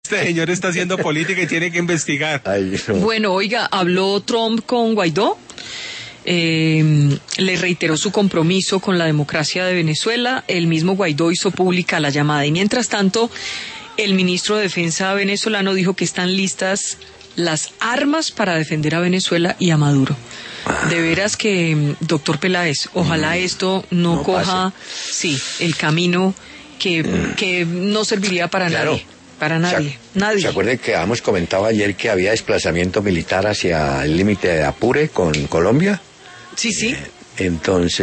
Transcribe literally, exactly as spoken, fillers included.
Este señor está haciendo política y tiene que investigar. Ay, no. Bueno, oiga, habló Trump con Guaidó, eh, le reiteró su compromiso con la democracia de Venezuela, el mismo Guaidó hizo pública la llamada y mientras tanto el ministro de Defensa venezolano dijo que están listas las armas para defender a Venezuela y a Maduro. De veras que, doctor Peláez, ojalá mm, esto no, no coja, pase. sí, el camino que, mm. que no serviría para claro. nadie. Para nadie, ¿Se, nadie. ¿Se acuerdan que habíamos comentado ayer que había desplazamiento militar hacia el límite de Apure con Colombia? Sí, sí. Eh, entonces...